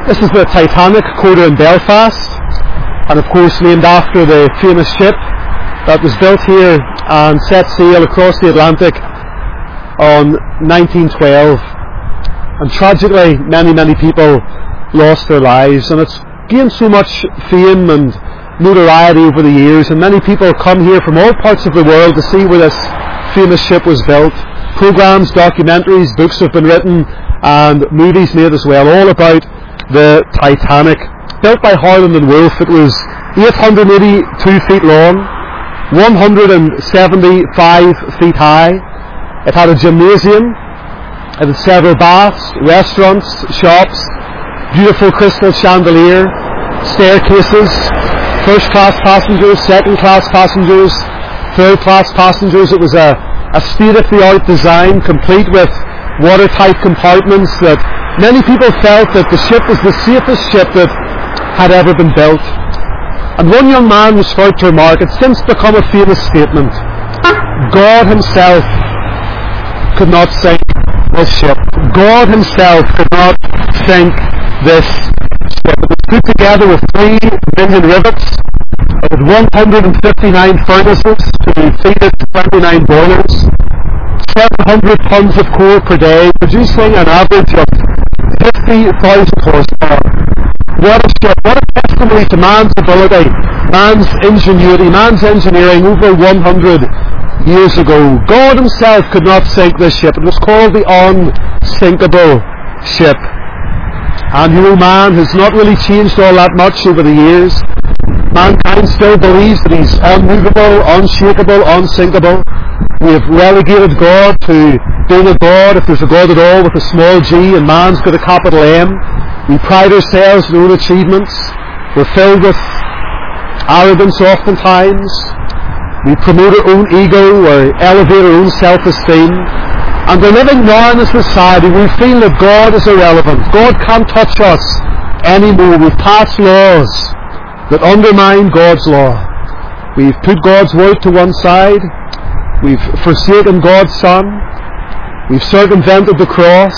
This is the Titanic quarter in Belfast, and of course named after the famous ship that was built here and set sail across the Atlantic on 1912. And tragically, many people lost their lives, and it's gained so much fame and notoriety over the years, and many people come here from all parts of the world to see where this famous ship was built. Programs, documentaries, books have been written, and movies made as well, all about the Titanic. Built by Harland and Wolff, it was 882 feet long, 175 feet high. It had a gymnasium, it had several baths, restaurants, shops, beautiful crystal chandelier, staircases, first class passengers, second class passengers, third class passengers. It was a state-of-the-art design, complete with watertight compartments, that many people felt that the ship was the safest ship that had ever been built. And one young man was heard to remark, it's since become a famous statement, God himself could not sink this ship. God himself could not sink this ship. It was put together with 3 million rivets. It had 159 furnaces to feed it 29 boilers, 700 tons of coal per day, producing an average of 50,000 horsepower. What a ship, what a testimony to man's ability, man's ingenuity, man's engineering over 100 years ago. God himself could not sink this ship. It was called the unsinkable ship. And you know, man has not really changed all that much over the years. Mankind still believes that he's unmovable, unshakable, unsinkable. We have relegated God to being a God, if there's a God at all, with a small g, and man's got a capital M. We pride ourselves in our own achievements. We're filled with arrogance oftentimes. We promote our own ego or elevate our own self-esteem. And we're living now in a society where we feel that God is irrelevant. God can't touch us anymore. We've passed laws that undermine God's law. We've put God's word to one side. We've forsaken God's Son. We've circumvented the cross.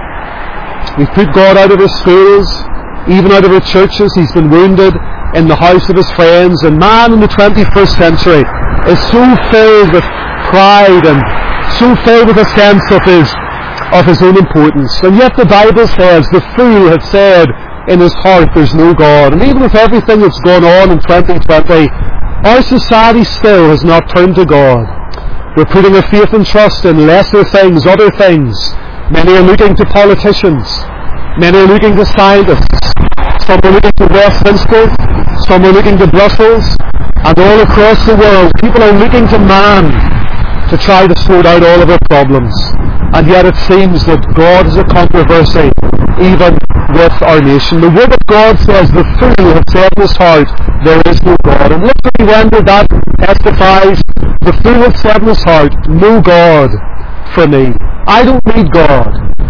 We've put God out of our schools, even out of our churches. He's been wounded in the house of his friends. And man in the 21st century is so filled with pride and so filled with a sense of his own importance. And yet the Bible says, the fool had said in his heart, there's no God. And even with everything that's gone on in 2020, our society still has not turned to God. We're putting our faith and trust in lesser things, other things. Many are looking to politicians. Many are looking to scientists. Some are looking to Westminster. Some are looking to Brussels. And all across the world, people are looking to man to try to sort out all of our problems. And yet it seems that God is a controversy even with our nation. The Word of God says, the fool has said in his heart, there is no God. And literally rendered, that testifies, the fool has said in his heart, no God for me. I don't need God.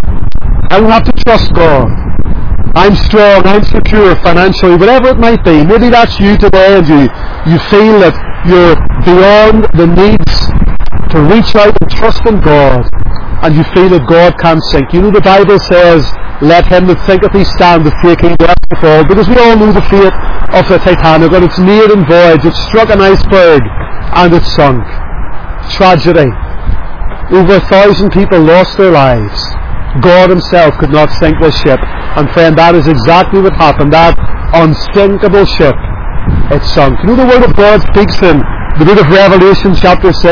I don't have to trust God. I'm strong, I'm secure financially, whatever it might be. Maybe that's you today, and you feel that you're beyond the needs to reach out and trust in God, and you feel that God can't sink. You know, the Bible says, let him that thinketh he standeth take heed lest he fall, because we all know the fate of the Titanic, and its maiden voyage, it struck an iceberg and it sunk. Tragedy. Over 1,000 people lost their lives. God himself could not sink this ship. And friend, that is exactly what happened. That unsinkable ship, it sunk. You know, the Word of God speaks in the book of Revelation chapter 6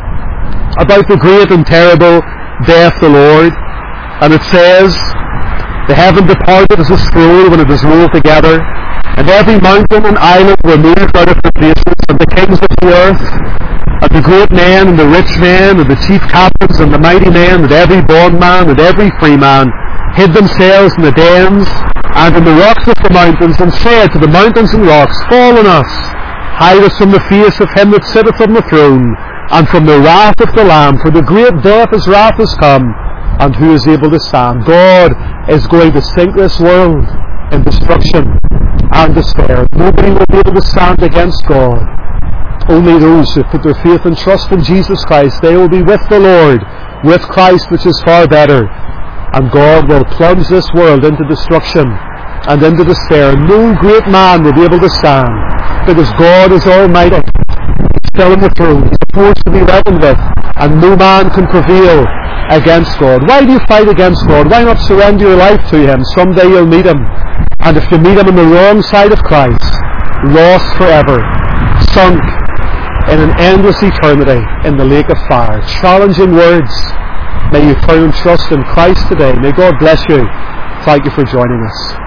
about the great and terrible day of the Lord. And it says, the heaven departed as a scroll when it was rolled together, and every mountain and island were moved out of their places, and the kings of the earth, and the great men, and the rich men, and the chief captains, and the mighty men, and every bondman, and every free man, hid themselves in the dens, and in the rocks of the mountains, and said to the mountains and rocks, fall on us, hide us from the face of him that sitteth on the throne, and from the wrath of the Lamb, for the great day of his wrath is come, and who is able to stand? God is going to sink this world in destruction and despair. Nobody will be able to stand against God. Only those who put their faith and trust in Jesus Christ, they will be with the Lord, with Christ, which is far better. And God will plunge this world into destruction and into despair. No great man will be able to stand, because God is almighty. He's still on the throne. He's a force to be reckoned with, and no man can prevail against God. Why do you fight against God? Why not surrender your life to Him? Someday you'll meet Him. And if you meet Him on the wrong side of Christ, lost forever, sunk in an endless eternity in the lake of fire. Challenging words. May you turn and trust in Christ today. May God bless you. Thank you for joining us.